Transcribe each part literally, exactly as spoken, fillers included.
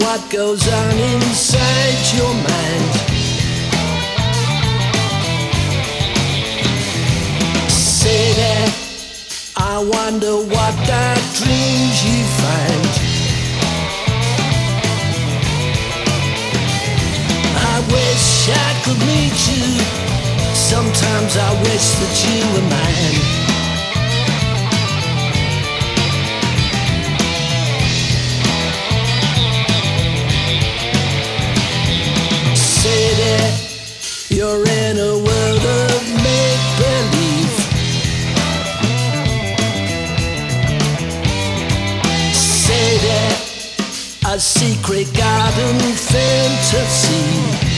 what goes on inside your mind. Say that, I wonder what dark dreams you find. I wish I could meet you. Sometimes I wish that you were mine. Say that you're in a world of make-believe. Say that a secret garden fantasy.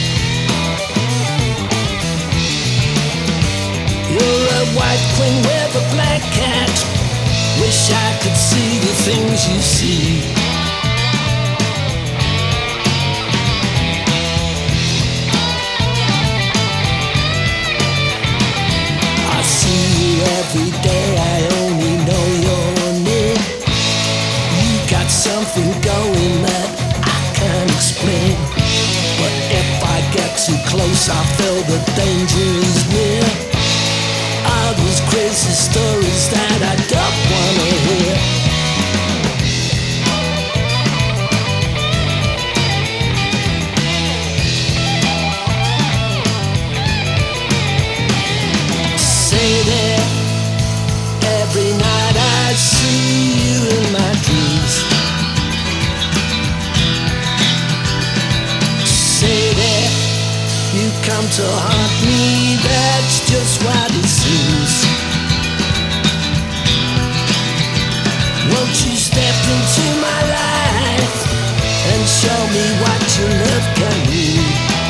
You're a white queen with a black cat. Wish I could see the things you see. I see you every day, I only know your name. You got something going that I can't explain. But if I get too close, I feel the danger is near. All those crazy stories that I don't wanna hear. Say that every night I see you in my dreams. Say that you come to haunt me, that's just what it seems. Won't you step into my life and show me what your love can mean?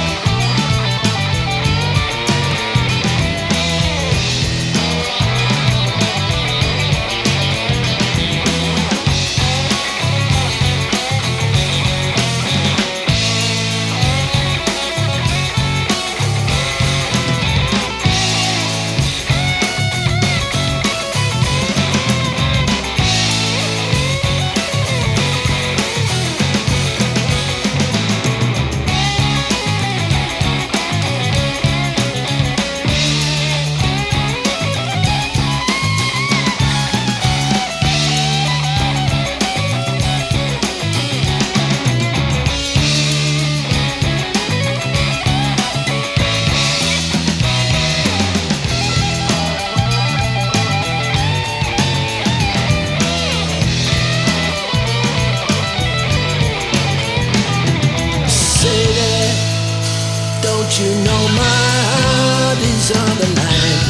Don't you know my heart is on the line?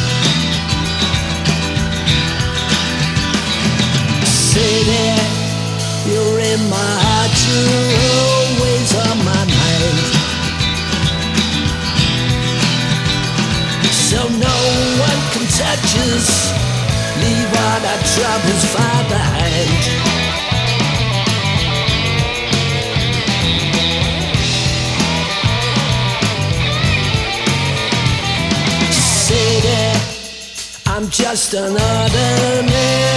Say that you're in my heart, you're always on my mind. So no one can touch us, leave all our troubles far behind. I'm just an ordinary